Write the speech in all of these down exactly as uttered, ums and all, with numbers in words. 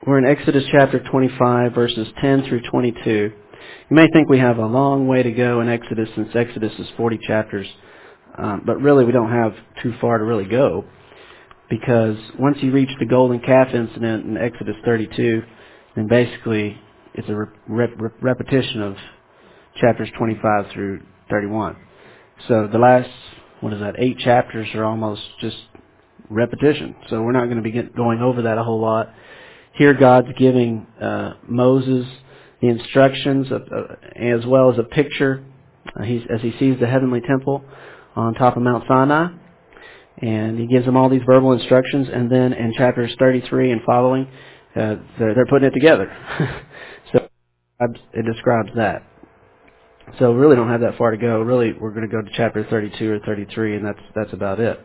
We're in Exodus chapter twenty-five, verses ten through twenty-two. You may think we have a long way to go in Exodus, since Exodus is forty chapters, um, but really we don't have too far to really go, because once you reach the golden calf incident in Exodus thirty-two, then basically it's a rep- rep- repetition of chapters twenty-five through thirty-one. So the last, what is that, eight chapters are almost just repetition. So we're not going to be get, going over that a whole lot. Here God's giving uh, Moses the instructions of, uh, as well as a picture uh, he's, as he sees the heavenly temple on top of Mount Sinai. And he gives them all these verbal instructions. And then in chapters thirty-three and following, uh, they're, they're putting it together. So it describes that. So we really don't have that far to go. Really, we're going to go to chapter thirty-two or thirty-three, and that's that's about it.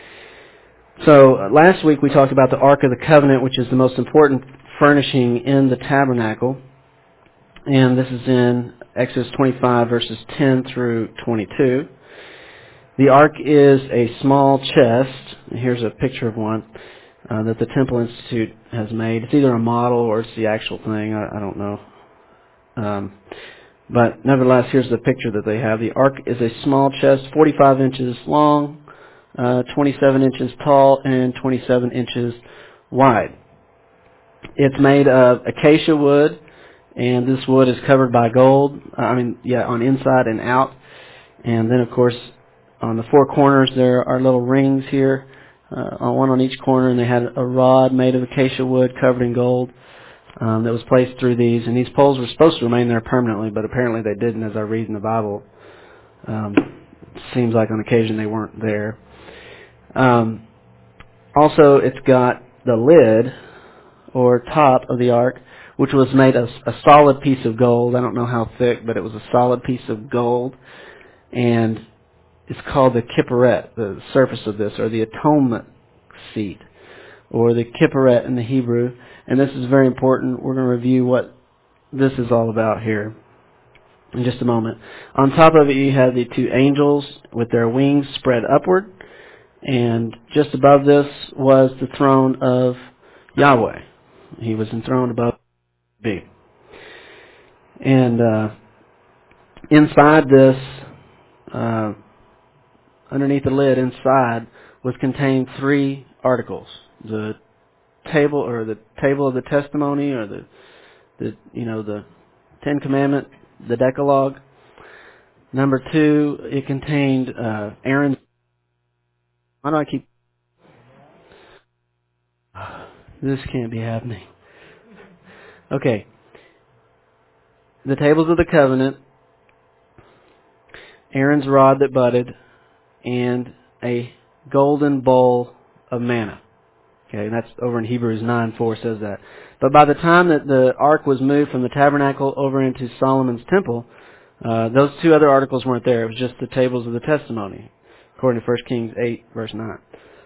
So uh, last week we talked about the Ark of the Covenant, which is the most important furnishing in the tabernacle. And this is in Exodus twenty-five, verses ten through twenty-two. The Ark is a small chest. Here's a picture of one uh, that the Temple Institute has made. It's either a model or it's the actual thing. I, I don't know. Um, but nevertheless, here's the picture that they have. The Ark is a small chest, forty-five inches long, uh, twenty-seven inches tall, and twenty-seven inches wide. It's made of acacia wood, and this wood is covered by gold. Uh, I mean, yeah, on inside and out. And then, of course, on the four corners there are little rings here, uh, one on each corner, and they had a rod made of acacia wood covered in gold um, that was placed through these. And these poles were supposed to remain there permanently, but apparently they didn't, as I read in the Bible. Um, it seems like on occasion they weren't there. Um, also, it's got the lid, or top of the ark, which was made of a solid piece of gold. I don't know how thick, but it was a solid piece of gold. And it's called the kipperet, the surface of this, or the atonement seat, or the kipperet in the Hebrew. And this is very important. We're going to review what this is all about here in just a moment. On top of it, you have the two angels with their wings spread upward. And just above this was the throne of Yahweh. He was enthroned above B. And uh, inside this, uh, underneath the lid, inside, was contained three articles: the table, or the table of the testimony, or the, the you know, the Ten Commandment, the Decalogue. Number two, it contained uh, Aaron's. Why do I keep? This can't be happening. Okay. The tables of the covenant, Aaron's rod that budded, and a golden bowl of manna. Okay, and that's over in Hebrews nine four says that. But by the time that the ark was moved from the tabernacle over into Solomon's temple, uh, those two other articles weren't there. It was just the tables of the testimony, according to First Kings eight, verse nine.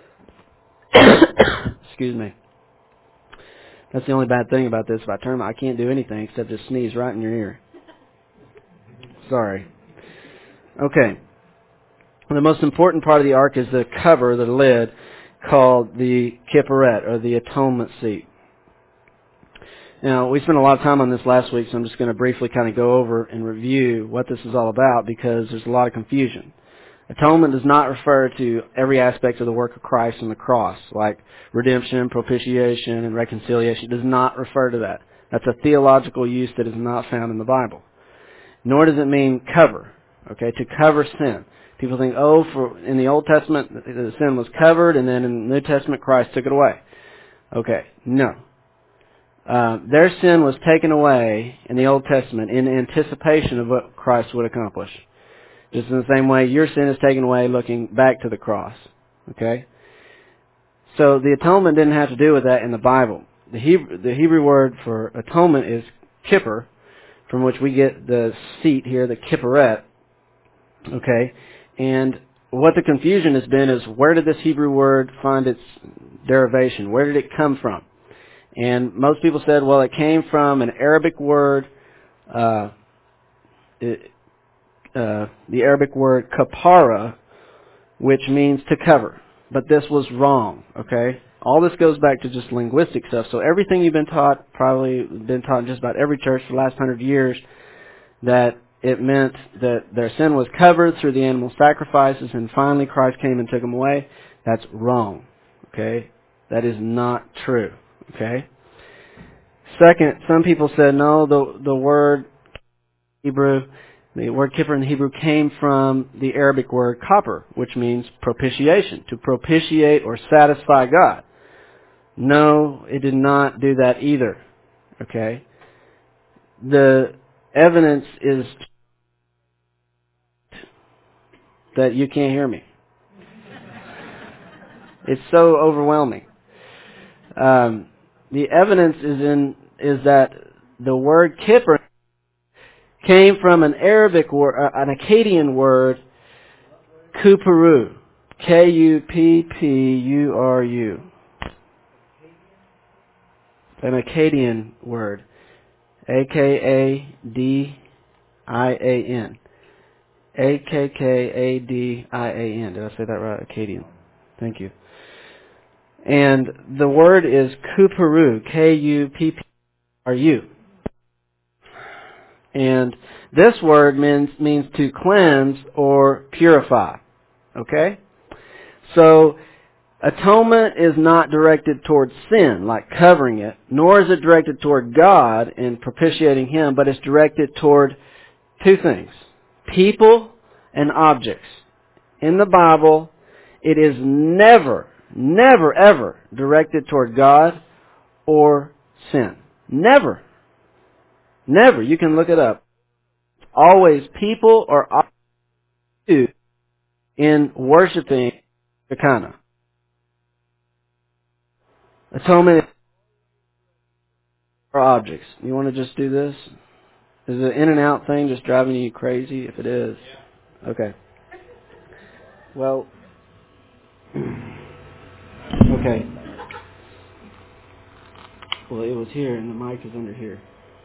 Excuse me. That's the only bad thing about this. If I turn, I can't do anything except just sneeze right in your ear. Sorry. Okay. The most important part of the ark is the cover, the lid, called the kipperet, or the atonement seat. Now, we spent a lot of time on this last week, so I'm just going to briefly kind of go over and review what this is all about, because there's a lot of confusion. Atonement does not refer to every aspect of the work of Christ on the cross, like redemption, propitiation, and reconciliation. It does not refer to that. That's a theological use that is not found in the Bible. Nor does it mean cover, okay, to cover sin. People think, oh, for in the Old Testament, the sin was covered, and then in the New Testament, Christ took it away. Okay, no. Uh, their sin was taken away in the Old Testament in anticipation of what Christ would accomplish. Just in the same way, your sin is taken away looking back to the cross. Okay? So the atonement didn't have to do with that in the Bible. The Hebrew, the Hebrew word for atonement is kippur, from which we get the seat here, the kipperet. Okay? And what the confusion has been is, where did this Hebrew word find its derivation? Where did it come from? And most people said, well, it came from an Arabic word, uh, it, uh, the Arabic word kapara, which means to cover. But this was wrong, okay? All this goes back to just linguistic stuff. So everything you've been taught, probably been taught in just about every church for the last hundred years, that it meant that their sin was covered through the animal sacrifices and finally Christ came and took them away. That's wrong. Okay? That is not true. Okay? Second, some people said, no, the the word Hebrew, the word kippur in the Hebrew came from the Arabic word copper, which means propitiation, to propitiate or satisfy God. No, it did not do that either. Okay? The evidence is that you can't hear me. It's so overwhelming. Um, the evidence is in is that the word kippur came from an Arabic word, uh, an Akkadian word, kupuru, K U P P U R U, an Akkadian word, A K A D I A N, A K K A D I A N. Did I say that right? Akkadian. Thank you. And the word is kupuru, K U P P R U. And this word means means to cleanse or purify. Okay? So, atonement is not directed towards sin, like covering it, nor is it directed toward God in propitiating Him, but it's directed toward two things: people and objects. In the Bible, it is never, never, ever directed toward God or sin. Never. Never. You can look it up. Always people or objects in worshiping Shekinah. Atonement or objects. You want to just do this? Is the in and out thing just driving you crazy? If it is, okay. Well, okay. Well, it was here, and the mic is under here.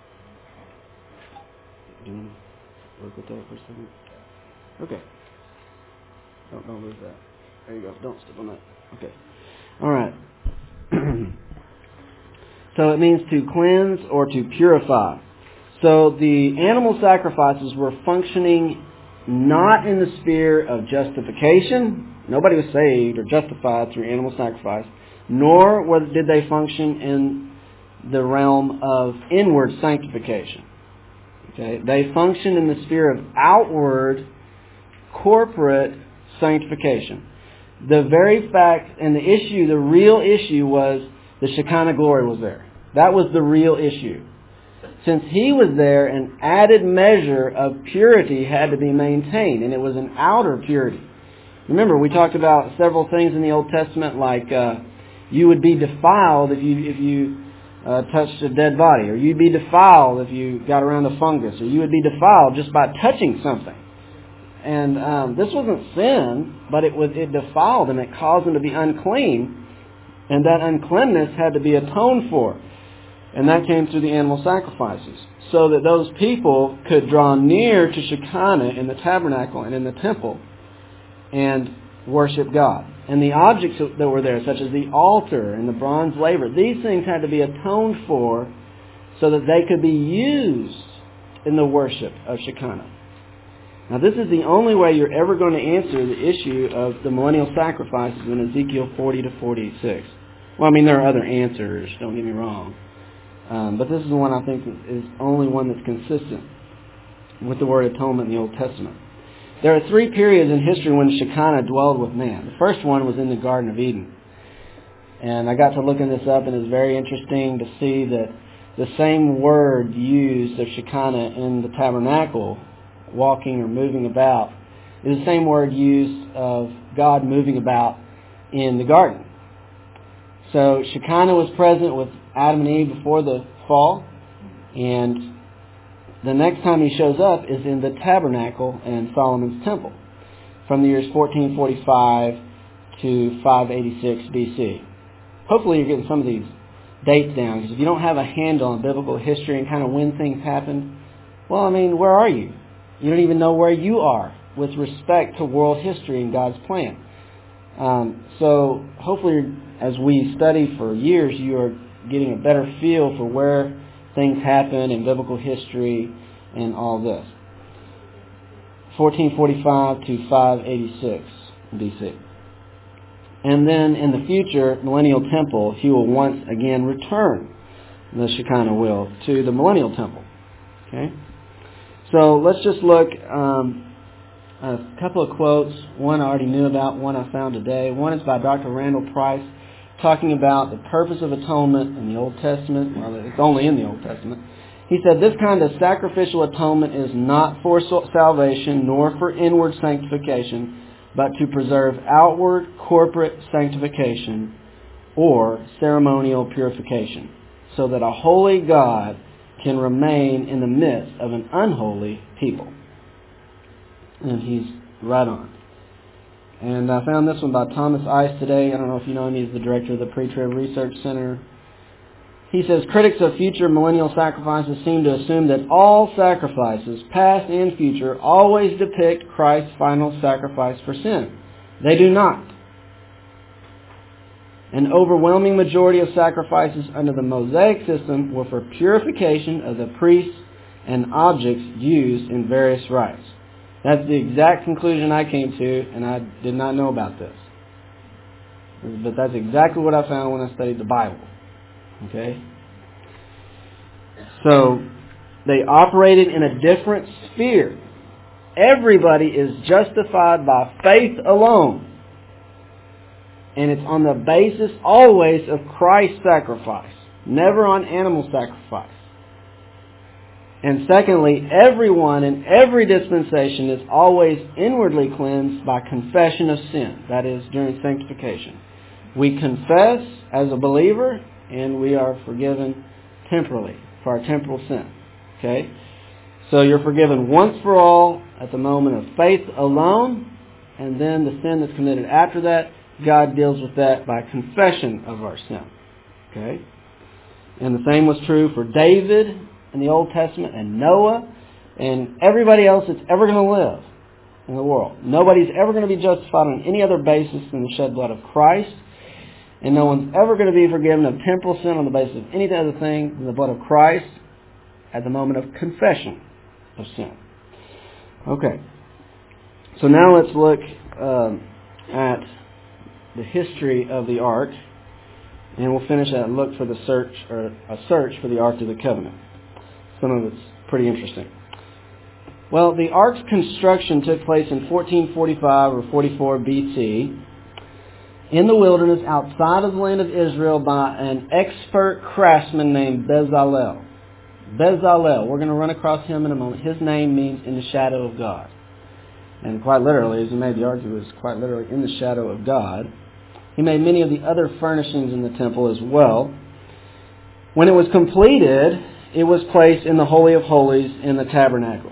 Do you want to work with that for a second? Okay. Don't, don't lose that. There you go. Don't step on that. Okay. All right. So it means to cleanse or to purify. So the animal sacrifices were functioning not in the sphere of justification. Nobody was saved or justified through animal sacrifice. Nor was, did they function in the realm of inward sanctification. Okay? They functioned in the sphere of outward, corporate sanctification. The very fact and the issue, the real issue was the Shekinah glory was there. That was the real issue. Since He was there, an added measure of purity had to be maintained, and it was an outer purity. Remember, we talked about several things in the Old Testament, like uh, you would be defiled if you if you uh, touched a dead body, or you'd be defiled if you got around a fungus, or you would be defiled just by touching something. And um, this wasn't sin, but it was it defiled them. It caused them to be unclean, and that uncleanness had to be atoned for. And that came through the animal sacrifices, so that those people could draw near to Shekinah in the tabernacle and in the temple and worship God. And the objects that were there, such as the altar and the bronze laver, these things had to be atoned for so that they could be used in the worship of Shekinah. Now, this is the only way you're ever going to answer the issue of the millennial sacrifices in Ezekiel forty to forty-six. Well, I mean, there are other answers, don't get me wrong. Um, but this is the one I think is only one that's consistent with the word atonement in the Old Testament. There are three periods in history when Shekinah dwelled with man. The first one was in the Garden of Eden. And I got to looking this up, and it's very interesting to see that the same word used of Shekinah in the tabernacle, walking or moving about, is the same word used of God moving about in the garden. So Shekinah was present with Adam and Eve before the fall, and the next time He shows up is in the tabernacle and Solomon's temple from the years fourteen forty-five to five eighty-six B C. Hopefully you're getting some of these dates down, because if you don't have a handle on biblical history and kind of when things happened, well, I mean, where are you? You don't even know where you are with respect to world history and God's plan. Um, so hopefully as we study for years, you are getting a better feel for where things happen in biblical history and all this. fourteen forty-five to five eighty-six B C. And then in the future, millennial temple, he will once again return, the Shekinah will, to the millennial temple. Okay? So let's just look um, a couple of quotes. One I already knew about, one I found today. One is by Doctor Randall Price, talking about the purpose of atonement in the Old Testament. Well, it's only in the Old Testament. He said, this kind of sacrificial atonement is not for salvation nor for inward sanctification, but to preserve outward corporate sanctification or ceremonial purification, so that a holy God can remain in the midst of an unholy people. And he's right on. And I found this one by Thomas Ice today. I don't know if you know him. He's the director of the Pre-Trib Research Center. He says, critics of future millennial sacrifices seem to assume that all sacrifices, past and future, always depict Christ's final sacrifice for sin. They do not. An overwhelming majority of sacrifices under the Mosaic system were for purification of the priests and objects used in various rites. That's the exact conclusion I came to, and I did not know about this. But that's exactly what I found when I studied the Bible. Okay? So, they operated in a different sphere. Everybody is justified by faith alone. And it's on the basis always of Christ's sacrifice, never on animal sacrifice. And secondly, everyone in every dispensation is always inwardly cleansed by confession of sin. That is, during sanctification. We confess as a believer, and we are forgiven temporally for our temporal sin. Okay? So you're forgiven once for all at the moment of faith alone, and then the sin that's committed after that, God deals with that by confession of our sin. Okay? And the same was true for David in the Old Testament and Noah and everybody else that's ever going to live in the world. Nobody's ever going to be justified on any other basis than the shed blood of Christ. And no one's ever going to be forgiven of temporal sin on the basis of any other thing than the blood of Christ at the moment of confession of sin. Okay. So now let's look um, at the history of the Ark, and we'll finish that look for the search or a search for the Ark of the Covenant. Some of it's pretty interesting. Well, the Ark's construction took place in fourteen forty-five or forty-four B C in the wilderness outside of the land of Israel by an expert craftsman named Bezalel. Bezalel, we're going to run across him in a moment. His name means in the shadow of God. And quite literally, as you may argue, is quite literally in the shadow of God. He made many of the other furnishings in the temple as well. When it was completed, it was placed in the Holy of Holies in the tabernacle.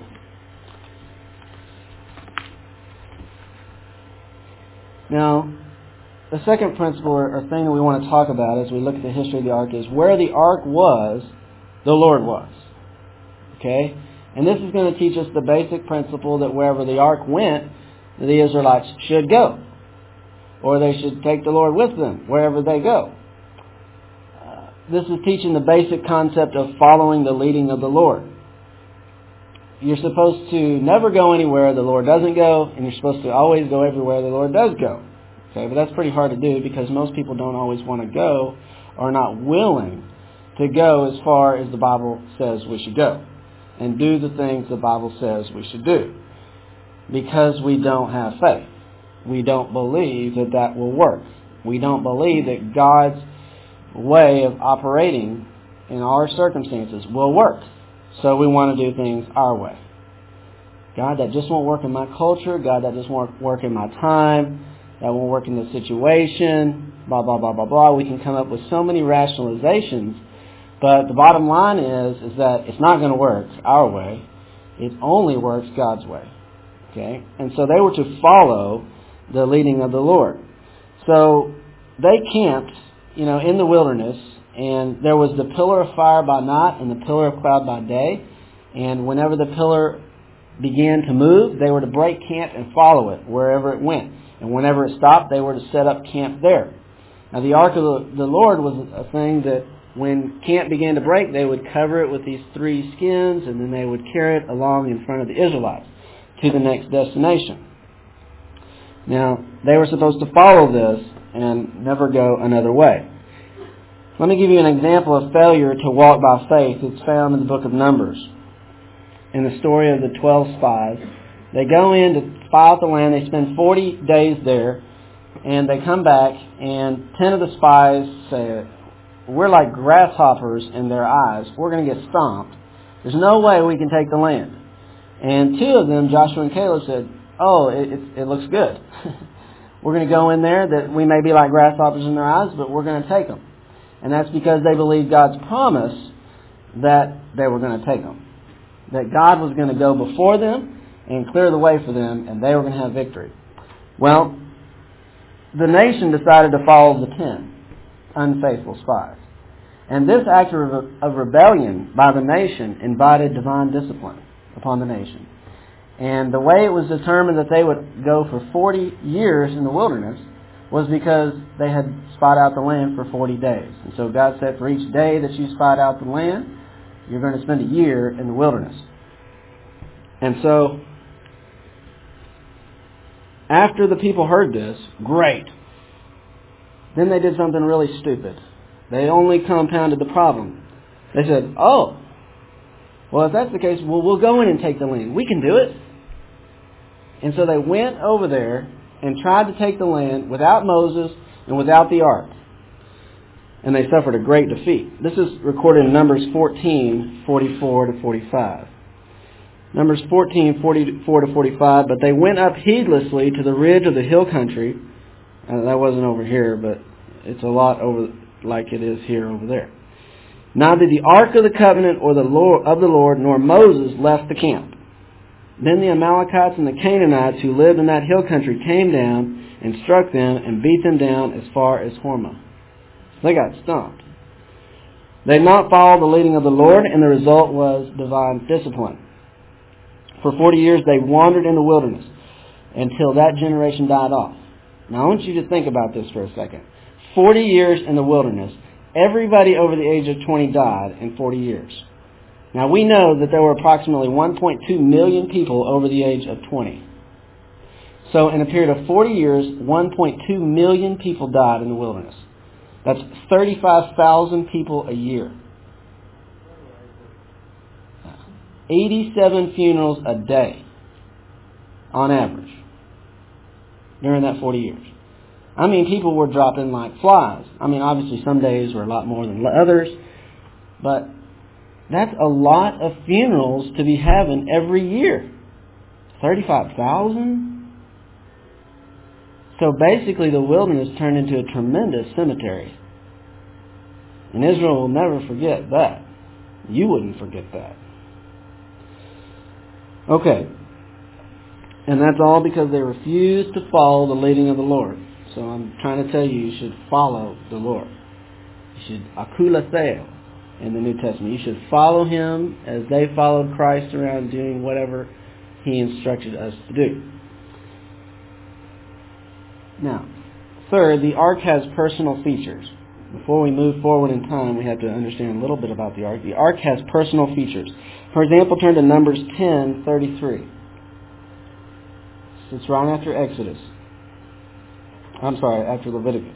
Now, the second principle or thing that we want to talk about as we look at the history of the Ark is where the Ark was, the Lord was. Okay? And this is going to teach us the basic principle that wherever the Ark went, the Israelites should go. Or they should take the Lord with them wherever they go. Uh, this is teaching the basic concept of following the leading of the Lord. You're supposed to never go anywhere the Lord doesn't go, and you're supposed to always go everywhere the Lord does go. Okay, but that's pretty hard to do because most people don't always want to go or are not willing to go as far as the Bible says we should go and do the things the Bible says we should do because we don't have faith. We don't believe that that will work. We don't believe that God's way of operating in our circumstances will work. So we want to do things our way. God, that just won't work in my culture. God, that just won't work in my time. That won't work in the situation. Blah, blah, blah, blah, blah. We can come up with so many rationalizations. But the bottom line is, is that it's not going to work our way. It only works God's way. Okay? And so they were to follow the leading of the Lord. So they camped, you know, in the wilderness, and there was the pillar of fire by night and the pillar of cloud by day. And whenever the pillar began to move, they were to break camp and follow it wherever it went. And whenever it stopped, they were to set up camp there. Now, the ark of the, the Lord was a thing that when camp began to break, they would cover it with these three skins, and then they would carry it along in front of the Israelites to the next destination. Now, they were supposed to follow this and never go another way. Let me give you an example of failure to walk by faith. It's found in the book of Numbers. In the story of the twelve spies, they go in to spy out the land. They spend forty days there, and they come back, and ten of the spies say, we're like grasshoppers in their eyes. We're going to get stomped. There's no way we can take the land. And two of them, Joshua and Caleb, said, oh, it, it, it looks good. We're going to go in there that we may be like grasshoppers in their eyes, but we're going to take them. And that's because they believed God's promise that they were going to take them. That God was going to go before them and clear the way for them, and they were going to have victory. Well, the nation decided to follow the ten unfaithful spies. And this act of, of rebellion by the nation invited divine discipline upon the nation. And the way it was determined that they would go for forty years in the wilderness was because they had spied out the land for forty days. And so God said, for each day that you spied out the land, you're going to spend a year in the wilderness. And so, after the people heard this, great. Then they did something really stupid. They only compounded the problem. They said, oh, well, if that's the case, well, we'll go in and take the land. We can do it. And so they went over there and tried to take the land without Moses and without the ark. And they suffered a great defeat. This is recorded in Numbers fourteen, forty-four to forty-five. Numbers fourteen, forty-four to forty-five, but they went up heedlessly to the ridge of the hill country. Uh, that wasn't over here, but it's a lot over like it is here over there. Neither the ark of the covenant or the Lord of the Lord nor Moses left the camp. Then the Amalekites and the Canaanites who lived in that hill country came down and struck them and beat them down as far as Hormah. They got stomped. They did not follow the leading of the Lord, and the result was divine discipline. For forty years they wandered in the wilderness until that generation died off. Now I want you to think about this for a second. Forty years in the wilderness. Everybody over the age of twenty died in forty years. Now we know that there were approximately one point two million people over the age of twenty. So in a period of forty years, one point two million people died in the wilderness. That's thirty-five thousand people a year. eighty-seven funerals a day on average during that forty years. I mean, people were dropping like flies. I mean, obviously some days were a lot more than others, but that's a lot of funerals to be having every year. thirty-five thousand? So basically the wilderness turned into a tremendous cemetery. And Israel will never forget that. You wouldn't forget that. Okay. And that's all because they refused to follow the leading of the Lord. So I'm trying to tell you, you should follow the Lord. You should akulaseo in the New Testament. You should follow Him as they followed Christ around doing whatever He instructed us to do. Now, third, the ark has personal features. Before we move forward in time, we have to understand a little bit about the ark. The ark has personal features. For example, turn to Numbers ten thirty-three. It's right after Exodus. I'm sorry, after Leviticus.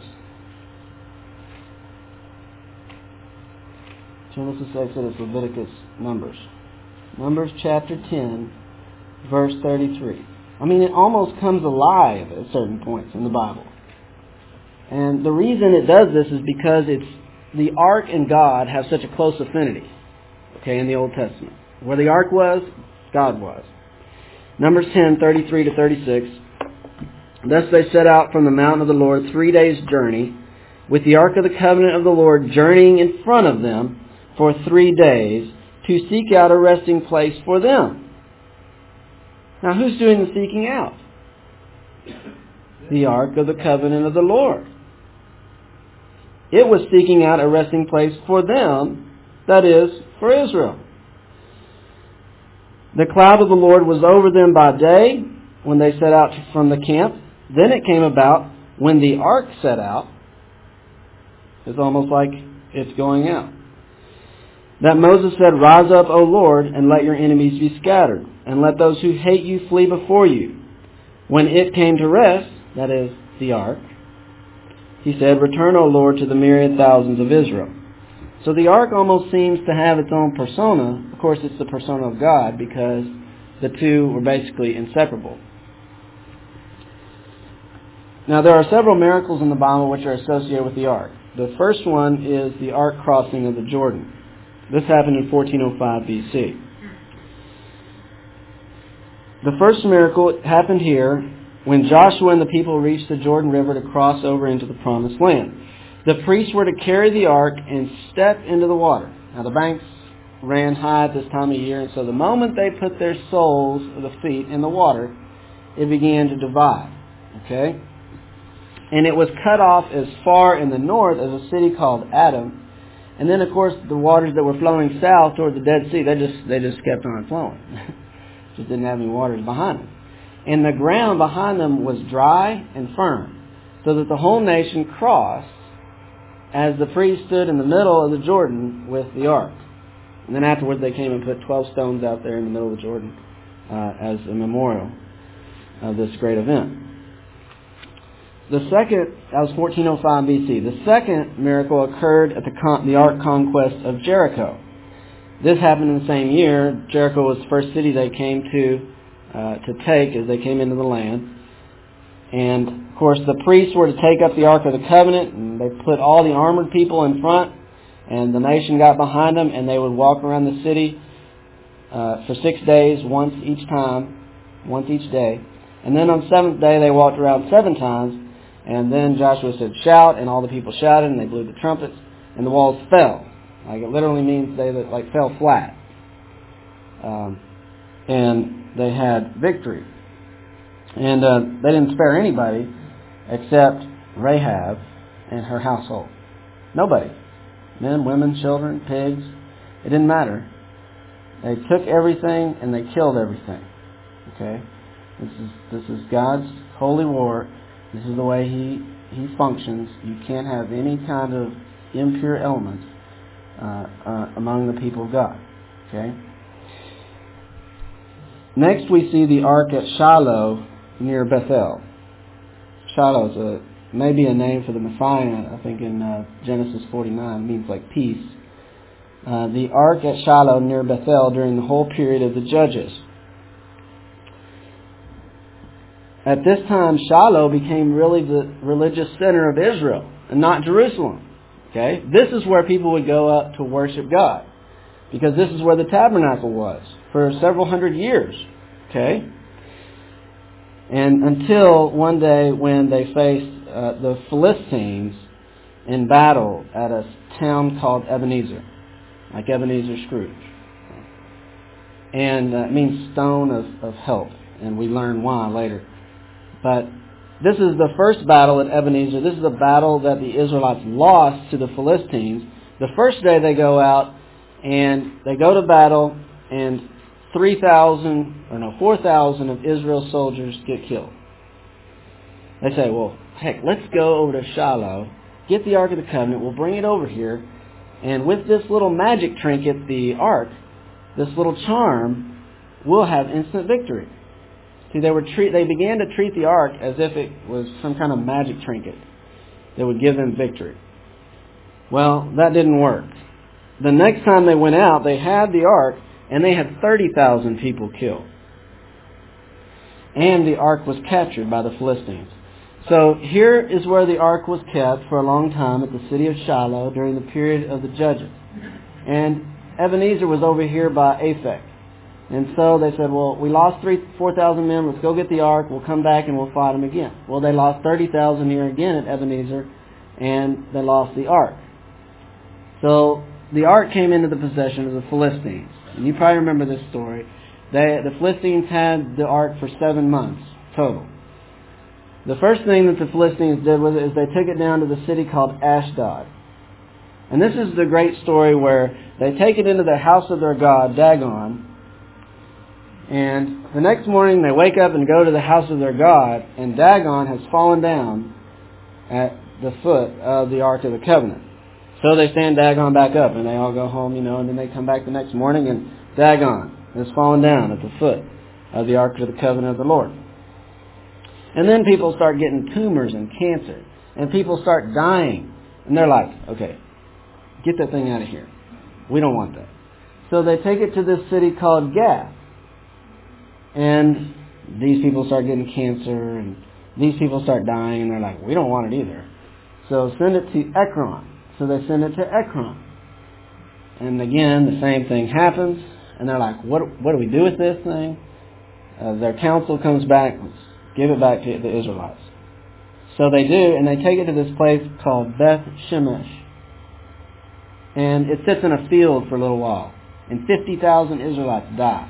Genesis, Exodus, Leviticus, Numbers. Numbers chapter ten, verse thirty-three. I mean, it almost comes alive at certain points in the Bible. And the reason it does this is because it's the ark and God have such a close affinity. Okay, in the Old Testament. Where the ark was, God was. Numbers ten, thirty-three to thirty-six. Thus they set out from the mountain of the Lord three days' journey, with the ark of the covenant of the Lord journeying in front of them for three days, to seek out a resting place for them. Now who's doing the seeking out? The ark of the covenant of the Lord. It was seeking out a resting place for them, that is, for Israel. The cloud of the Lord was over them by day when they set out from the camp, Then it came about when the ark set out, it's almost like it's going out, that Moses said, "Rise up, O Lord, and let your enemies be scattered, and let those who hate you flee before you." When it came to rest, that is, the ark, he said, "Return, O Lord, to the myriad thousands of Israel." So the ark almost seems to have its own persona. Of course, it's the persona of God, because the two were basically inseparable. Now, there are several miracles in the Bible which are associated with the ark. The first one is the ark crossing of the Jordan. This happened in fourteen oh five B C. The first miracle happened here when Joshua and the people reached the Jordan River to cross over into the Promised Land. The priests were to carry the ark and step into the water. Now, the banks ran high at this time of year, and so the moment they put their soles of the feet in the water, it began to divide. Okay? And it was cut off as far in the north as a city called Adam. And then, of course, the waters that were flowing south toward the Dead Sea, they just they just kept on flowing. Just didn't have any waters behind them. And the ground behind them was dry and firm, so that the whole nation crossed as the priest stood in the middle of the Jordan with the ark. And then afterwards they came and put twelve stones out there in the middle of the Jordan uh, as a memorial of this great event. The second, that was fourteen oh five B C. The second miracle occurred at the, con- the ark conquest of Jericho. This happened in the same year. Jericho was the first city they came to uh, to take as they came into the land. And, of course, the priests were to take up the Ark of the Covenant, and they put all the armored people in front, and the nation got behind them, and they would walk around the city uh, for six days, once each time, once each day. And then on the seventh day, they walked around seven times, and then Joshua said, "Shout," and all the people shouted, and they blew the trumpets, and the walls fell. Like, it literally means they like fell flat. Um, and they had victory. And uh, they didn't spare anybody except Rahab and her household. Nobody. Men, women, children, pigs. It didn't matter. They took everything and they killed everything. Okay? This is this is God's holy war. This is the way He He functions. You can't have any kind of impure elements uh, uh, among the people of God. Okay? Next we see the ark at Shiloh near Bethel. Shiloh is a, maybe a name for the Messiah, I think in uh, Genesis forty-nine, means like peace. Uh, the ark at Shiloh near Bethel during the whole period of the Judges. At this time, Shiloh became really the religious center of Israel, and not Jerusalem. Okay, this is where people would go up to worship God, because this is where the tabernacle was for several hundred years. Okay. And until one day when they faced uh, the Philistines in battle at a town called Ebenezer, like Ebenezer Scrooge. And uh, it means stone of, of help, and we learn why later. But this is the first battle at Ebenezer. This is a battle that the Israelites lost to the Philistines. The first day they go out, and they go to battle, and three thousand, or no, four thousand of Israel's soldiers get killed. They say, well, heck, let's go over to Shiloh, get the Ark of the Covenant, we'll bring it over here, and with this little magic trinket, the Ark, this little charm, we'll have instant victory. See, they were treat, they began to treat the Ark as if it was some kind of magic trinket that would give them victory. Well, that didn't work. The next time they went out, they had the Ark, and they had thirty thousand people killed. And the ark was captured by the Philistines. So here is where the ark was kept for a long time at the city of Shiloh during the period of the Judges. And Ebenezer was over here by Aphek. And so they said, well, we lost three, four thousand men. Let's go get the ark. We'll come back and we'll fight them again. Well, they lost thirty thousand here again at Ebenezer, and they lost the ark. So the ark came into the possession of the Philistines. And you probably remember this story. They, the Philistines had the ark for seven months total. The first thing that the Philistines did with it is they took it down to the city called Ashdod. And this is the great story where they take it into the house of their god, Dagon, And the next morning they wake up and go to the house of their God, and Dagon has fallen down at the foot of the Ark of the Covenant. So they stand Dagon back up, and they all go home, you know, and then they come back the next morning, and Dagon has fallen down at the foot of the Ark of the Covenant of the Lord. And then people start getting tumors and cancer, and people start dying. And they're like, okay, get that thing out of here. We don't want that. So they take it to this city called Gath. And these people start getting cancer, and these people start dying, and they're like, we don't want it either. So send it to Ekron. So they send it to Ekron. And again, the same thing happens. And they're like, what, what do we do with this thing? Uh, their council comes back, let's give it back to the Israelites. So they do, and they take it to this place called Beth Shemesh. And it sits in a field for a little while. And fifty thousand Israelites die.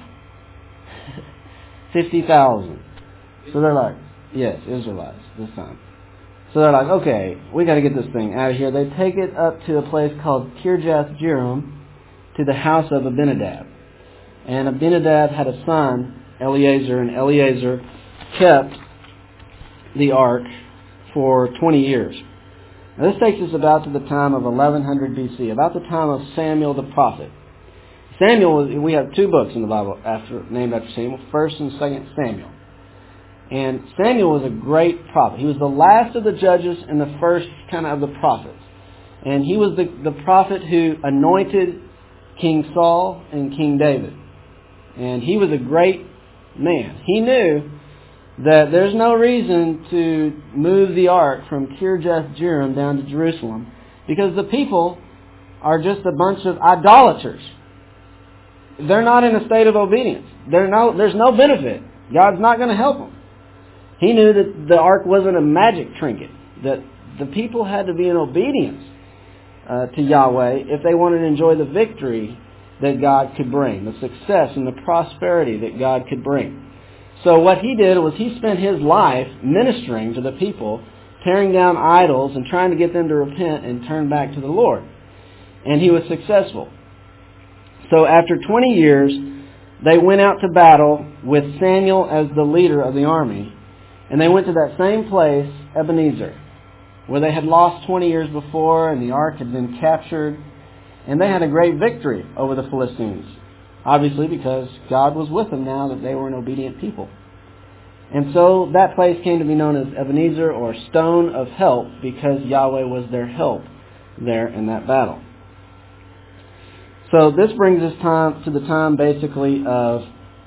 fifty thousand. So they're like, yes, Israelites this time. So they're like, okay, we got to get this thing out of here. They take it up to a place called Kirjath Jearim, to the house of Abinadab. And Abinadab had a son, Eleazar, and Eleazar kept the ark for twenty years. Now this takes us about to the time of eleven hundred B C, about the time of Samuel the prophet. Samuel, we have two books in the Bible after named after Samuel, First and Second Samuel. And Samuel was a great prophet. He was the last of the judges and the first kind of of the prophets. And he was the, the prophet who anointed King Saul and King David. And he was a great man. He knew that there's no reason to move the ark from Kirjath Jearim down to Jerusalem, because the people are just a bunch of idolaters. They're not in a state of obedience. They're no, there's no benefit. God's not going to help them. He knew that the ark wasn't a magic trinket, that the people had to be in obedience uh, to Yahweh if they wanted to enjoy the victory that God could bring, the success and the prosperity that God could bring. So what he did was he spent his life ministering to the people, tearing down idols and trying to get them to repent and turn back to the Lord. And he was successful. So after twenty years, they went out to battle with Samuel as the leader of the army. And they went to that same place, Ebenezer, where they had lost twenty years before, and the ark had been captured. And they had a great victory over the Philistines. Obviously because God was with them now that they were an obedient people. And so that place came to be known as Ebenezer, or Stone of Help, because Yahweh was their help there in that battle. So this brings us time to the time basically of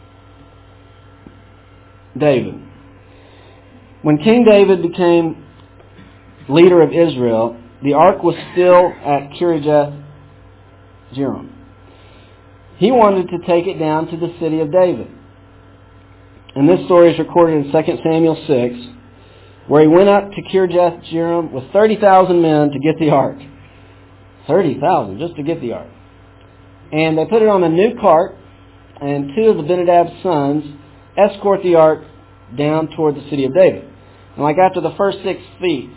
David. When King David became leader of Israel, the ark was still at Kirjath Jearim. He wanted to take it down to the city of David. And this story is recorded in Second Samuel six, where he went up to Kirjath Jearim with thirty thousand men to get the ark. thirty thousand just to get the ark. And they put it on a new cart, and two of Abinadab's sons escort the ark down toward the city of David. And like after the first six feet,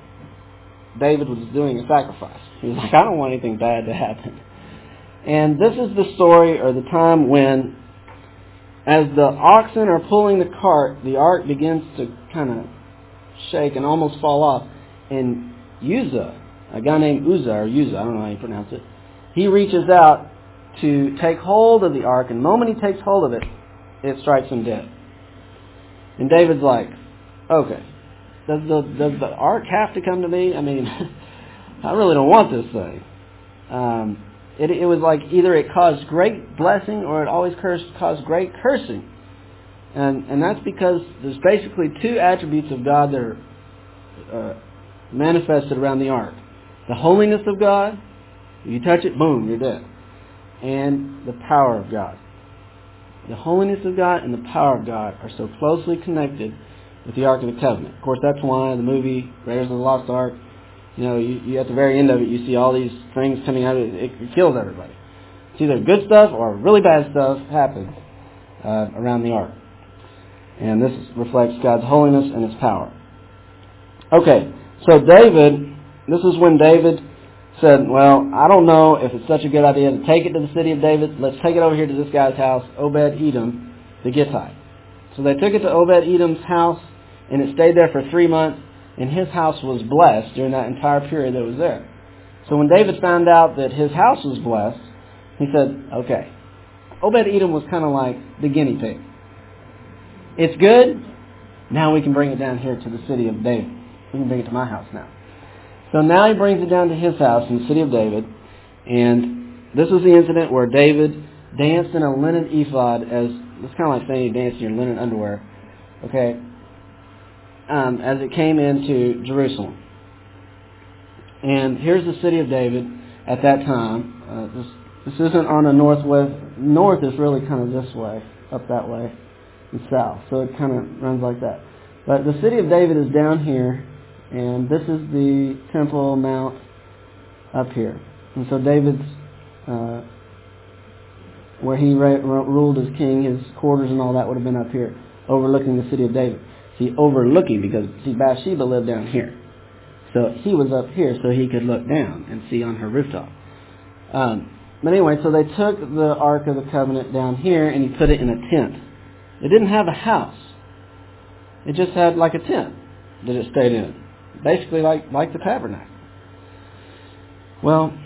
David was doing a sacrifice. He was like, I don't want anything bad to happen. And this is the story, or the time when, as the oxen are pulling the cart, the ark begins to kind of shake and almost fall off. And Uzzah, a guy named Uzzah, or Uzzah, I don't know how you pronounce it, he reaches out to take hold of the ark, and the moment he takes hold of it, it strikes him dead. And David's like, okay, does the, does the ark have to come to me? I mean, I really don't want this thing. Um, it, it was like either it caused great blessing or it always cursed, caused great cursing. And and that's because there's basically two attributes of God that are uh, manifested around the ark. The holiness of God, you touch it, boom, you're dead. And the power of God. The holiness of God and the power of God are so closely connected with the Ark of the Covenant. Of course, that's why the movie Raiders of the Lost Ark, you know, you, you at the very end of it, you see all these things coming out of it. It, it kills everybody. It's either good stuff or really bad stuff happens uh, around the ark. And this reflects God's holiness and His power. Okay, so David, this is when David said, well, I don't know if it's such a good idea to take it to the city of David. Let's take it over here to this guy's house, Obed-Edom, the Gittite. So they took it to Obed-Edom's house, and it stayed there for three months, and his house was blessed during that entire period that it was there. So when David found out that his house was blessed, he said, okay, Obed-Edom was kind of like the guinea pig. It's good, now we can bring it down here to the city of David. We can bring it to my house now. So now he brings it down to his house in the city of David, and this was the incident where David danced in a linen ephod, as it's kind of like saying you danced in your linen underwear, okay, um, as it came into Jerusalem. And here's the city of David at that time. Uh, this, this isn't on the northwest. North is really kind of this way, up that way, and south. So it kind of runs like that. But the city of David is down here, and this is the Temple Mount up here. And so David's, uh, where he ra- ruled as king, his quarters and all that would have been up here, overlooking the city of David. See, overlooking, because, see, Bathsheba lived down here. So he was up here so he could look down and see on her rooftop. Um, but anyway, so they took the Ark of the Covenant down here and he put it in a tent. It didn't have a house. It just had like a tent that it stayed in. Basically like, like the tabernacle. Well,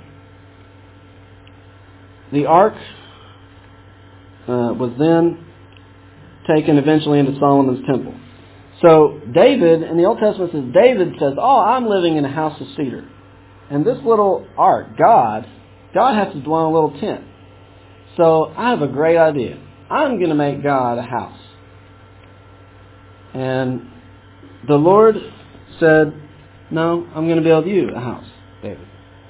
the Ark uh, was then taken eventually into Solomon's temple. So David, in the Old Testament says, David says, oh, I'm living in a house of cedar. And this little ark, God, God has to dwell in a little tent. So I have a great idea. I'm going to make God a house. And the Lord said, no, I'm going to build you a house, David.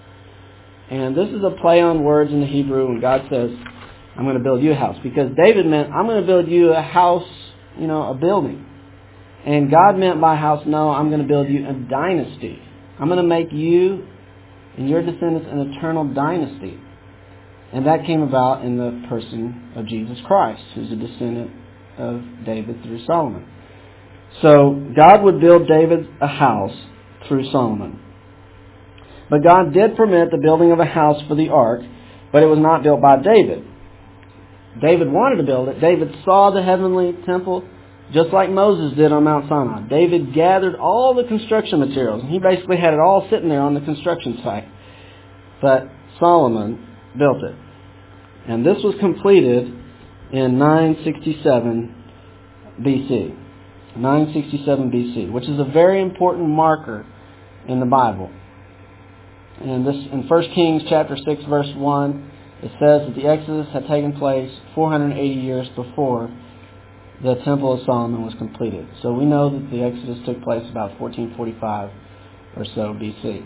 And this is a play on words in the Hebrew when God says, I'm going to build you a house. Because David meant, I'm going to build you a house, you know, a building. And God meant by house, no, I'm going to build you a dynasty. I'm going to make you and your descendants an eternal dynasty. And that came about in the person of Jesus Christ, who's a descendant of David through Solomon. So God would build David a house through Solomon. But God did permit the building of a house for the ark, but it was not built by David. David wanted to build it. David saw the heavenly temple, just like Moses did on Mount Sinai. David gathered all the construction materials, and he basically had it all sitting there on the construction site. But Solomon built it. And this was completed in nine sixty-seven B C. nine sixty-seven B C, which is a very important marker in the Bible. And this in First Kings chapter six, verse one, it says that the Exodus had taken place four hundred eighty years before the Temple of Solomon was completed. So we know that the Exodus took place about fourteen forty-five or so B C.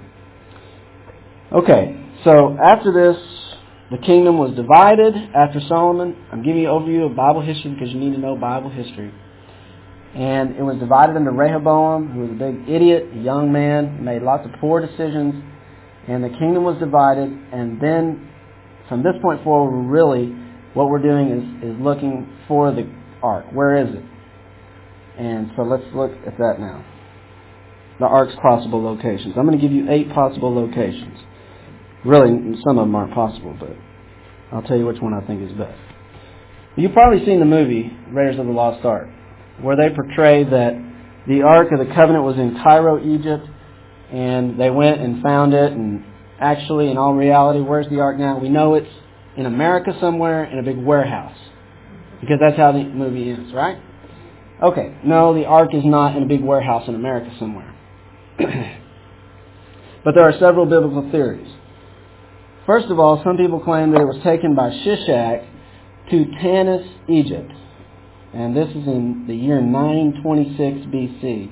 Okay, so after this, the kingdom was divided after Solomon. I'm giving you an overview of Bible history because you need to know Bible history. And it was divided into Rehoboam, who was a big idiot, a young man, he made lots of poor decisions. And the kingdom was divided. And then, from this point forward, really, what we're doing is, is looking for the ark. Where is it? And so let's look at that now. The ark's possible locations. I'm going to give you eight possible locations. Really, some of them aren't possible, but I'll tell you which one I think is best. You've probably seen the movie Raiders of the Lost Ark, where they portray that the Ark of the Covenant was in Cairo, Egypt, and they went and found it, and actually, in all reality, where's the Ark now? We know it's in America somewhere in a big warehouse, because that's how the movie ends, right? Okay, no, the Ark is not in a big warehouse in America somewhere. But there are several biblical theories. First of all, some people claim that it was taken by Shishak to Tanis, Egypt. And this is in the year nine twenty-six B C.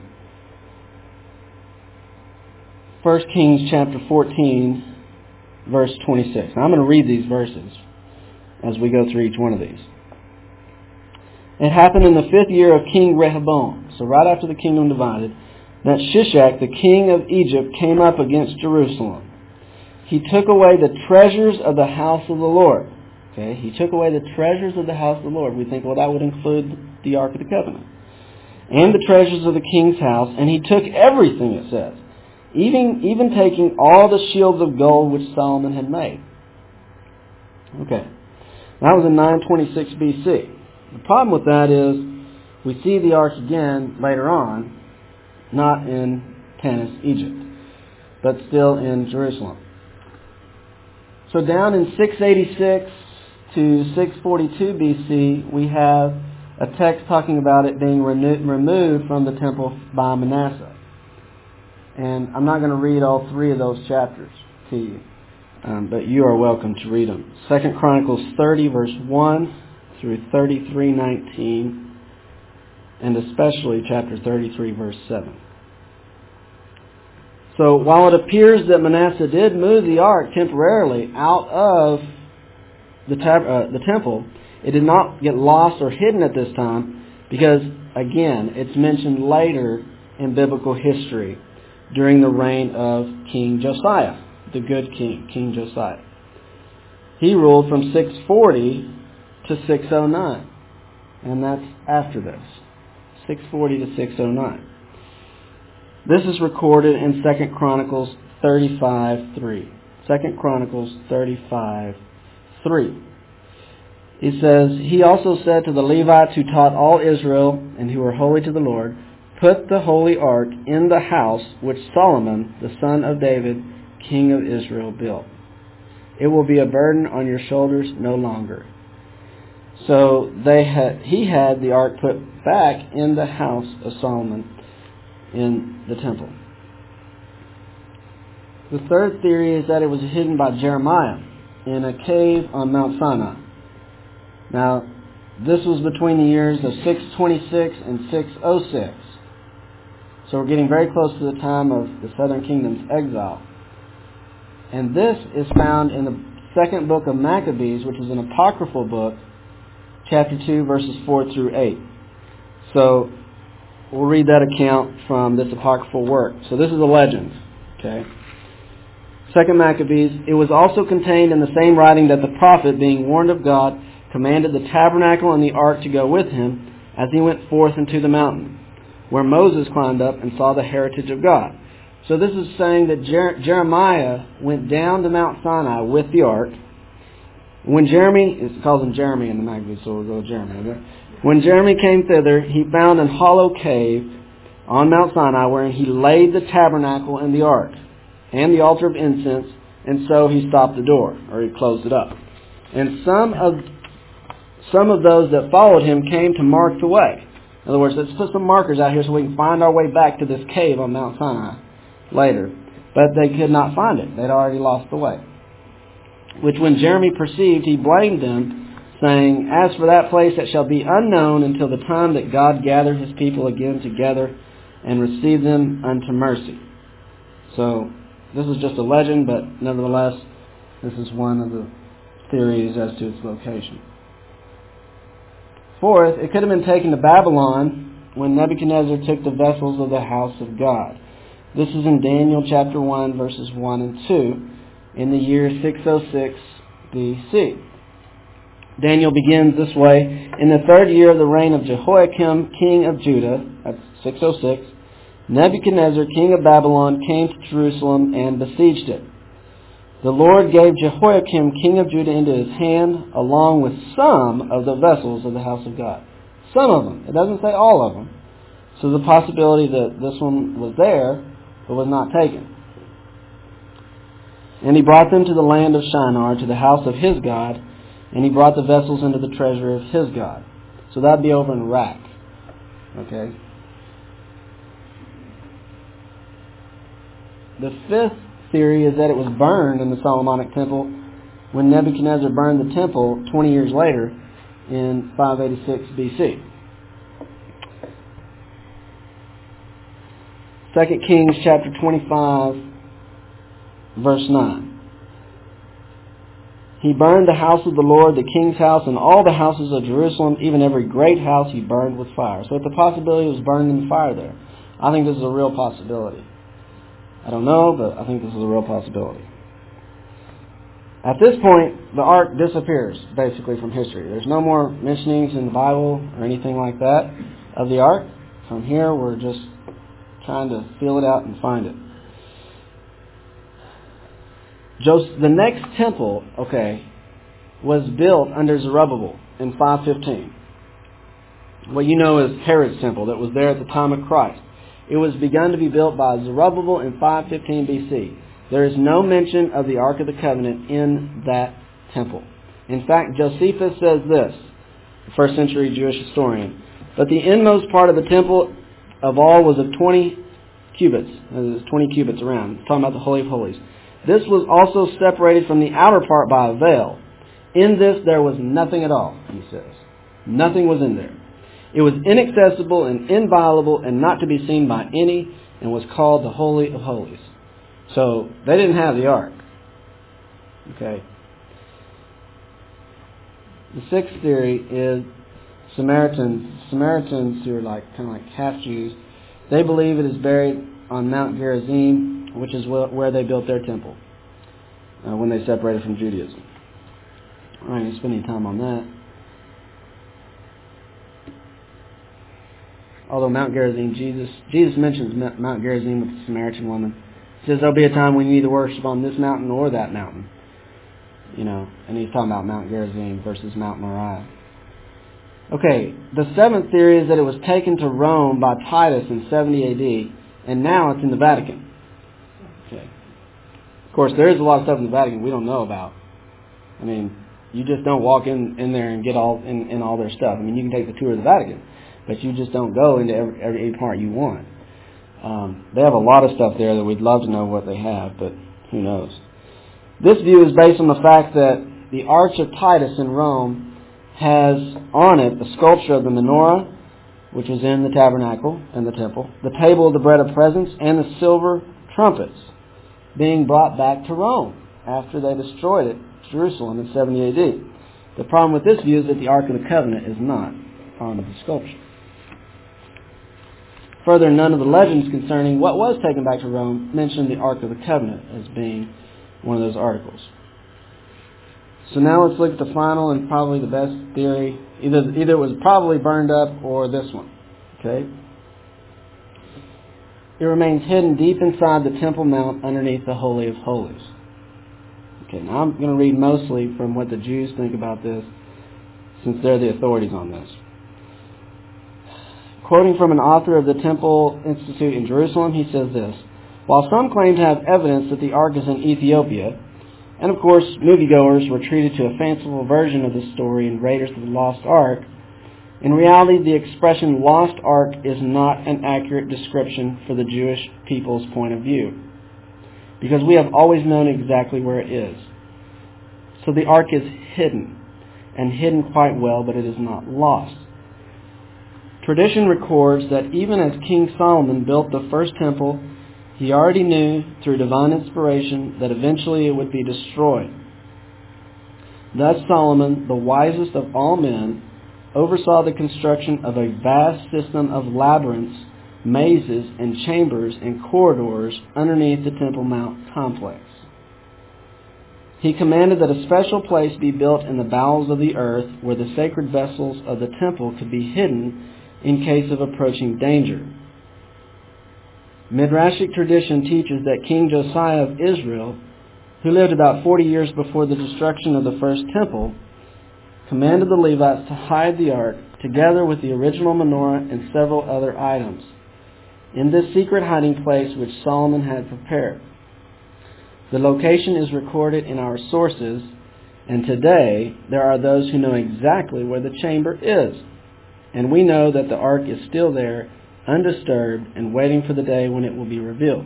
First Kings chapter fourteen, verse twenty-six. Now I'm going to read these verses as we go through each one of these. It happened in the fifth year of King Rehoboam, so right after the kingdom divided, that Shishak, the king of Egypt, came up against Jerusalem. He took away the treasures of the house of the Lord. Okay, he took away the treasures of the house of the Lord. We think, well, that would include the Ark of the Covenant. And the treasures of the king's house. And he took everything, it says. Even, even taking all the shields of gold which Solomon had made. Okay. That was in nine twenty-six B C. The problem with that is we see the ark again later on, not in Tanis, Egypt, but still in Jerusalem. So down in six eighty-six to six forty-two B C, we have a text talking about it being reno- removed from the temple by Manasseh. And I'm not going to read all three of those chapters to you, um, but you are welcome to read them. Second Chronicles thirty, verse one through thirty-three, nineteen, and especially chapter thirty-three, verse seven. So while it appears that Manasseh did move the ark temporarily out of the, tab- uh, the temple, it did not get lost or hidden at this time because, again, it's mentioned later in biblical history during the reign of King Josiah, the good king, King Josiah. He ruled from six forty to six oh nine, and that's after this, six forty to six oh nine. This is recorded in Second Chronicles thirty-five three. Second Chronicles thirty-five three. He says, He also said to the Levites who taught all Israel and who were holy to the Lord, Put the holy ark in the house which Solomon, the son of David, king of Israel, built. It will be a burden on your shoulders no longer. So they had, he had the ark put back in the house of Solomon in the temple. The third theory is that it was hidden by Jeremiah in a cave on Mount Sinai. Now, this was between the years of six twenty-six and six oh six. So we're getting very close to the time of the southern kingdom's exile. And this is found in the second book of Maccabees, which is an apocryphal book, chapter two, verses four through eight. So we'll read that account from this apocryphal work. So this is a legend. Okay. Second Maccabees, it was also contained in the same writing that the prophet, being warned of God, commanded the tabernacle and the ark to go with him as he went forth into the mountain, where Moses climbed up and saw the heritage of God. So this is saying that Jer- Jeremiah went down to Mount Sinai with the ark. When Jeremy, it calls him Jeremy in the Maccabees, so we'll go with Jeremy. Okay? When Jeremy came thither, he found an hollow cave on Mount Sinai wherein he laid the tabernacle and the ark and the altar of incense, and so he stopped the door, or he closed it up. And some of some of those that followed him came to mark the way. In other words, let's put some markers out here so we can find our way back to this cave on Mount Sinai later. But they could not find it. They'd already lost the way. Which when Jeremy perceived, he blamed them, saying, As for that place, it shall be unknown until the time that God gather his people again together and receive them unto mercy. So, this is just a legend, but nevertheless, this is one of the theories as to its location. Fourth, it could have been taken to Babylon when Nebuchadnezzar took the vessels of the house of God. This is in Daniel chapter one, verses one and two, in the year six oh six B C. Daniel begins this way, In the third year of the reign of Jehoiakim, king of Judah, that's six oh six, Nebuchadnezzar, king of Babylon, came to Jerusalem and besieged it. The Lord gave Jehoiakim, king of Judah, into his hand, along with some of the vessels of the house of God. Some of them. It doesn't say all of them. So the possibility that this one was there, but was not taken. And he brought them to the land of Shinar, to the house of his God, and he brought the vessels into the treasury of his God. So that'd be over in Iraq. Okay? The fifth theory is that it was burned in the Solomonic temple when Nebuchadnezzar burned the temple twenty years later in five eighty-six B C. Second Kings chapter twenty-five, verse nine. He burned the house of the Lord, the king's house, and all the houses of Jerusalem, even every great house he burned with fire. So the possibility was burned in fire there. I think this is a real possibility. I don't know, but I think this is a real possibility. At this point, the ark disappears, basically, from history. There's no more mentionings in the Bible or anything like that of the ark. From here, we're just trying to feel it out and find it. Joseph, the next temple, okay, was built under Zerubbabel in five fifteen. what you know as Herod's temple that was there at the time of Christ. It was begun to be built by Zerubbabel in five fifteen B C. There is no mention of the Ark of the Covenant in that temple. In fact, Josephus says this, the first century Jewish historian, but the inmost part of the temple of all was of twenty cubits. It was twenty cubits around. It's talking about the Holy of Holies. This was also separated from the outer part by a veil. In this there was nothing at all, he says. Nothing was in there. It was inaccessible and inviolable and not to be seen by any, and was called the Holy of Holies. So they didn't have the ark. Okay. The sixth theory is Samaritans. Samaritans who are like kind of like half Jews. They believe it is buried on Mount Gerizim, which is where they built their temple uh, when they separated from Judaism. All right, I'm spending time on that. Although Mount Gerizim, Jesus Jesus mentions Mount Gerizim with the Samaritan woman. He says there'll be a time when you either worship on this mountain or that mountain. You know, and he's talking about Mount Gerizim versus Mount Moriah. Okay, the seventh theory is that it was taken to Rome by Titus in seventy A D, and now it's in the Vatican. Okay. Of course, there is a lot of stuff in the Vatican we don't know about. I mean, you just don't walk in, in there and get all in, in all their stuff. I mean, you can take the tour of the Vatican, but you just don't go into every, every part you want. Um, they have a lot of stuff there that we'd love to know what they have, but who knows. This view is based on the fact that the Arch of Titus in Rome has on it the sculpture of the menorah, which was in the tabernacle and the temple, the table of the bread of presence, and the silver trumpets being brought back to Rome after they destroyed it, Jerusalem, in seventy A D. The problem with this view is that the Ark of the Covenant is not on the sculpture. Further, none of the legends concerning what was taken back to Rome mention the Ark of the Covenant as being one of those articles. So now let's look at the final and probably the best theory. Either, either it was probably burned up or this one. Okay? It remains hidden deep inside the Temple Mount underneath the Holy of Holies. Okay, now I'm going to read mostly from what the Jews think about this, since they're the authorities on this. Quoting from an author of the Temple Institute in Jerusalem, he says this: while some claim to have evidence that the Ark is in Ethiopia, and of course moviegoers were treated to a fanciful version of this story in Raiders of the Lost Ark, in reality the expression Lost Ark is not an accurate description for the Jewish people's point of view, because we have always known exactly where it is. So the Ark is hidden, and hidden quite well, but it is not lost. Tradition records that even as King Solomon built the first temple, he already knew through divine inspiration that eventually it would be destroyed. Thus Solomon, the wisest of all men, oversaw the construction of a vast system of labyrinths, mazes, and chambers and corridors underneath the Temple Mount complex. He commanded that a special place be built in the bowels of the earth where the sacred vessels of the temple could be hidden in case of approaching danger. Midrashic tradition teaches that King Josiah of Israel, who lived about forty years before the destruction of the first temple, commanded the Levites to hide the ark together with the original menorah and several other items in this secret hiding place which Solomon had prepared. The location is recorded in our sources, and today there are those who know exactly where the chamber is. And we know that the ark is still there, undisturbed, and waiting for the day when it will be revealed.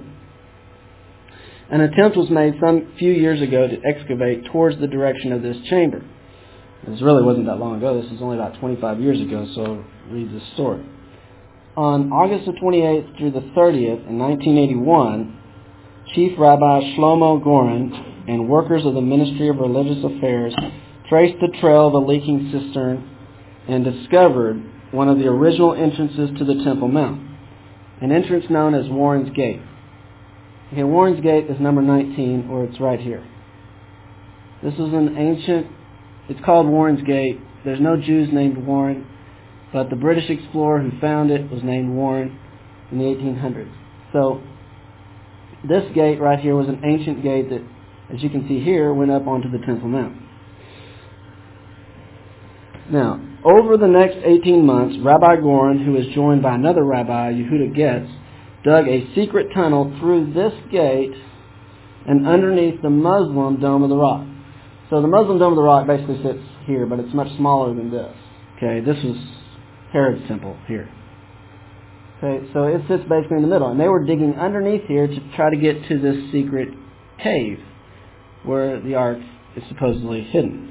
An attempt was made some few years ago to excavate towards the direction of this chamber. This really wasn't that long ago. This was only about twenty-five years ago, so read this story. On August the twenty-eighth through the thirtieth in nineteen eighty-one, Chief Rabbi Shlomo Goren and workers of the Ministry of Religious Affairs traced the trail of a leaking cistern and discovered one of the original entrances to the Temple Mount, an entrance known as Warren's Gate. Okay, Warren's Gate is number nineteen, or it's right here. This is an ancient, it's called Warren's Gate. There's no Jews named Warren, but the British explorer who found it was named Warren in the eighteen hundreds. So this gate right here was an ancient gate that, as you can see here, went up onto the Temple Mount. Now, Over the next eighteen months, Rabbi Goren, who was joined by another rabbi, Yehuda Getz, dug a secret tunnel through this gate and underneath the Muslim Dome of the Rock. So the Muslim Dome of the Rock basically sits here, but it's much smaller than this. Okay, this was Herod's temple here. Okay, so it sits basically in the middle. And they were digging underneath here to try to get to this secret cave where the Ark is supposedly hidden.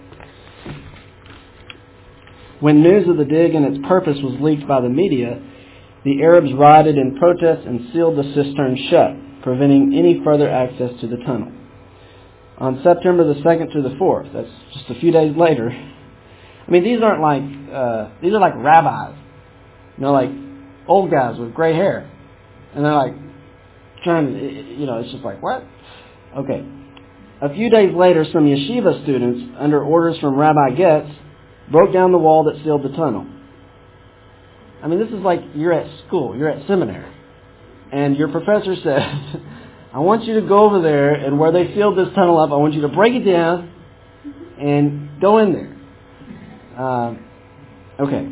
When news of the dig and its purpose was leaked by the media, the Arabs rioted in protest and sealed the cistern shut, preventing any further access to the tunnel. On September the second through the fourth, that's just a few days later, I mean, these aren't like, uh, these are like rabbis, you know, like old guys with gray hair. And they're like, trying to, you know, it's just like, what? Okay. A few days later, some yeshiva students, under orders from Rabbi Getz, broke down the wall that sealed the tunnel. I mean, this is like you're at school, you're at seminary, and your professor says, I want you to go over there, and where they sealed this tunnel up, I want you to break it down and go in there. Uh, okay.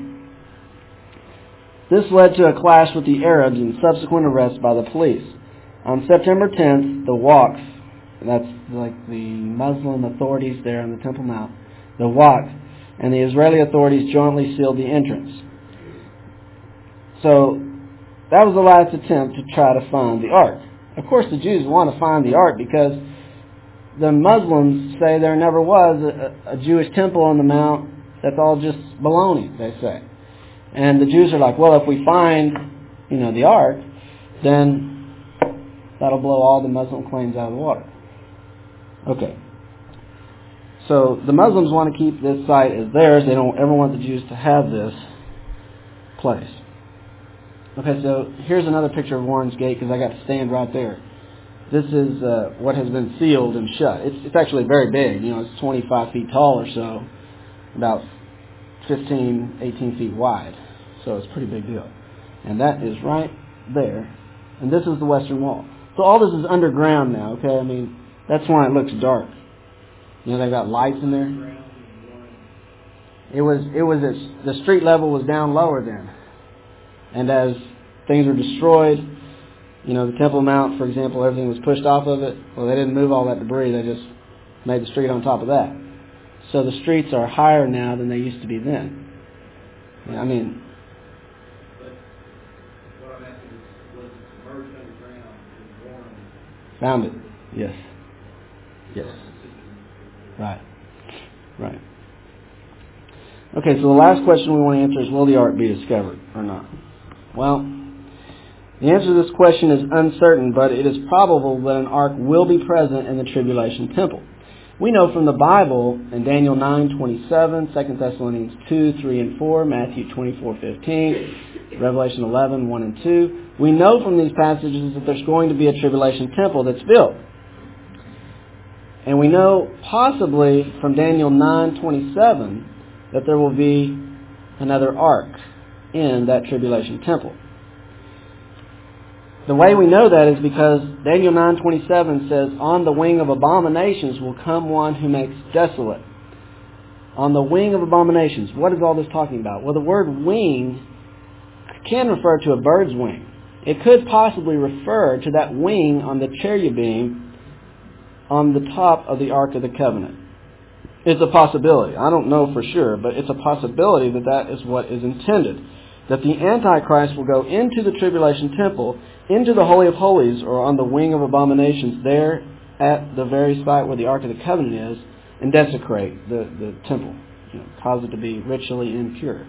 This led to a clash with the Arabs and subsequent arrest by the police. On September tenth, the Waqf, that's like the Muslim authorities there on the Temple Mount, the Waqf and the Israeli authorities jointly sealed the entrance. So that was the last attempt to try to find the Ark. Of course, the Jews want to find the Ark because the Muslims say there never was a, a Jewish temple on the Mount. That's all just baloney, they say. And the Jews are like, well, if we find, you know, the Ark, then that'll blow all the Muslim claims out of the water. Okay. So the Muslims want to keep this site as theirs. They don't ever want the Jews to have this place. Okay, so here's another picture of Warren's Gate because I got to stand right there. This is uh, what has been sealed and shut. It's, it's actually very big. You know, it's twenty-five feet tall or so, about fifteen, eighteen feet wide. So it's a pretty big deal. And that is right there. And this is the western wall. So all this is underground now, okay? I mean, that's why it looks dark. You know, they've got lights in there. It was, it was, at, the street level was down lower then. And as things were destroyed, you know, the Temple Mount, for example, everything was pushed off of it. Well, they didn't move all that debris. They just made the street on top of that. So the streets are higher now than they used to be then. I mean, what I'm asking is, was it submerged underground and Warren? Found it. Yes. Yes. Right. Right. Okay, so the last question we want to answer is, will the Ark be discovered or not? Well, the answer to this question is uncertain, but it is probable that an Ark will be present in the Tribulation Temple. We know from the Bible in Daniel nine twenty-seven, Second Thessalonians two, three and four, Matthew twenty-four fifteen, Revelation eleven, one and two. We know from these passages that there's going to be a Tribulation Temple that's built. And we know possibly from Daniel nine twenty-seven that there will be another ark in that tribulation temple. The way we know that is because Daniel nine twenty-seven says, on the wing of abominations will come one who makes desolate. On the wing of abominations. What is all this talking about? Well, the word wing can refer to a bird's wing. It could possibly refer to that wing on the cherubim on the top of the Ark of the Covenant. It's a possibility. I don't know for sure, but it's a possibility that that is what is intended. That the Antichrist will go into the tribulation temple, into the Holy of Holies, or on the wing of abominations, there at the very site where the Ark of the Covenant is, and desecrate the, the temple, you know, cause it to be ritually impure.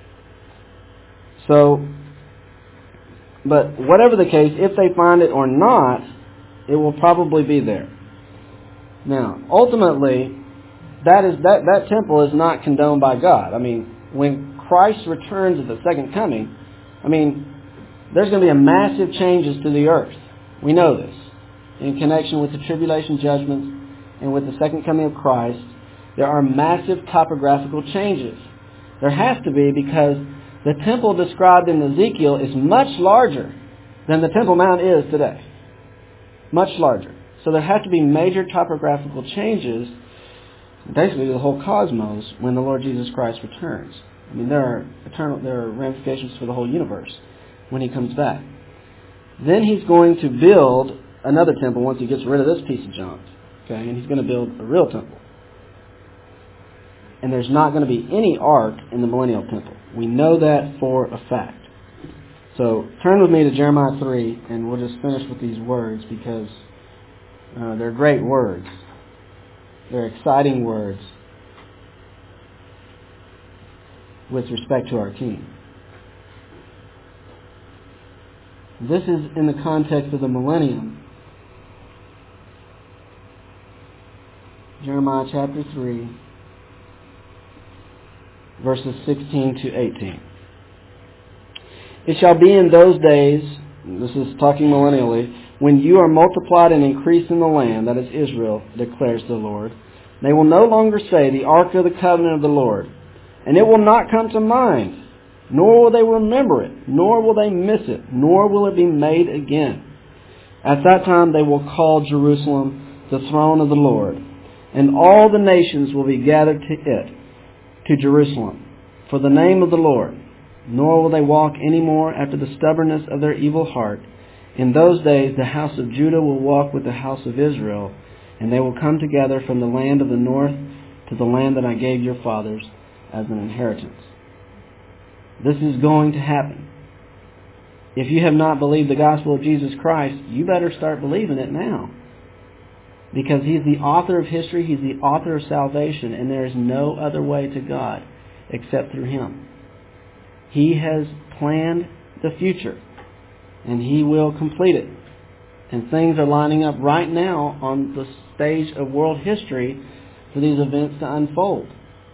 So, but whatever the case, if they find it or not, it will probably be there. Now, ultimately, that is that, that temple is not condoned by God. I mean, when Christ returns at the second coming, I mean, there's going to be a massive changes to the earth. We know this. In connection with the tribulation judgments and with the second coming of Christ, there are massive topographical changes. There has to be, because the temple described in Ezekiel is much larger than the Temple Mount is today. Much larger. So there have to be major topographical changes basically the whole cosmos when the Lord Jesus Christ returns. I mean, there are eternal, there are ramifications for the whole universe when He comes back. Then He's going to build another temple once He gets rid of this piece of junk. Okay, and He's going to build a real temple. And there's not going to be any ark in the millennial temple. We know that for a fact. So turn with me to Jeremiah three, and we'll just finish with these words because uh, they're great words. They're exciting words with respect to our King. This is in the context of the millennium. Jeremiah chapter three, verses sixteen to eighteen. It shall be in those days, this is talking millennially, when you are multiplied and increased in the land, that is Israel, declares the Lord, they will no longer say, the ark of the covenant of the Lord, and it will not come to mind, nor will they remember it, nor will they miss it, nor will it be made again. At that time they will call Jerusalem the throne of the Lord, and all the nations will be gathered to it, to Jerusalem, for the name of the Lord. Nor will they walk any more after the stubbornness of their evil heart. In those days the house of Judah will walk with the house of Israel, and they will come together from the land of the north to the land that I gave your fathers as an inheritance. This is going to happen. If you have not believed the gospel of Jesus Christ, you better start believing it now. Because He's the author of history, He's the author of salvation, and there is no other way to God except through Him. He has planned the future, and He will complete it. And things are lining up right now on the stage of world history for these events to unfold.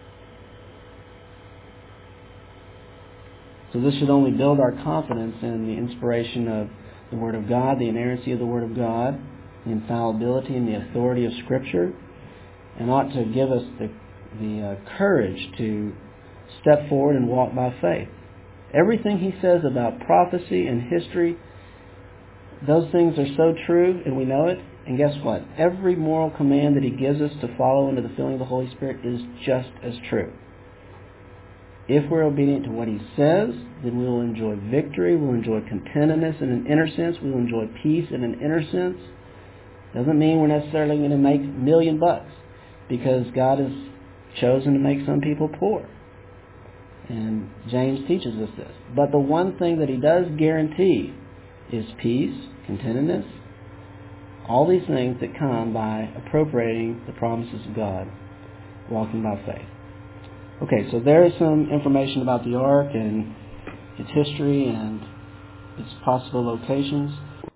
So this should only build our confidence in the inspiration of the Word of God, the inerrancy of the Word of God, the infallibility and the authority of Scripture, and ought to give us the, the uh, courage to step forward and walk by faith. Everything He says about prophecy and history, those things are so true, and we know it. And guess what? Every moral command that He gives us to follow into the filling of the Holy Spirit is just as true. If we're obedient to what He says, then we will enjoy victory, we'll enjoy contentedness in an inner sense, we'll enjoy peace in an inner sense. Doesn't mean we're necessarily going to make a million bucks, because God has chosen to make some people poor. And James teaches us this. But the one thing that he does guarantee is peace, contentedness, all these things that come by appropriating the promises of God, walking by faith. Okay, so there is some information about the ark and its history and its possible locations.